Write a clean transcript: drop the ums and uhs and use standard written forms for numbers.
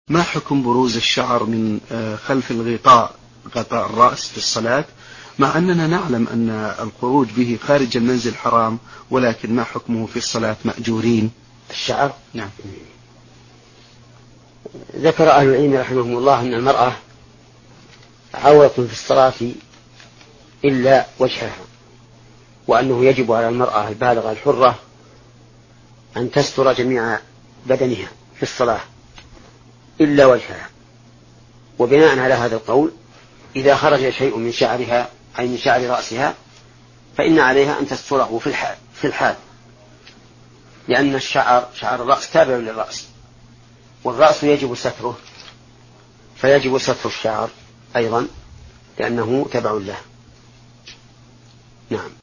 ما حكم بروز الشعر من خلف الغطاء، غطاء الرأس في الصلاة، مع أننا نعلم أن الخروج به خارج المنزل حرام، ولكن ما حكمه في الصلاة مأجورين؟ الشعر؟ نعم. ذكر أهل العلم رحمهم الله أن المرأة عورة في الصلاة إلا وجهها، وأنه يجب على المرأة البالغة الحرة أن تستر جميع بدنها في الصلاة إلا وجهها. وبناء على هذا القول إذا خرج شيء من شعرها أي من شعر رأسها فإن عليها أن تستره في الحال، لأن شعر الرأس تابع للرأس، والرأس يجب ستره، فيجب ستر الشعر أيضا لأنه تبع له. نعم.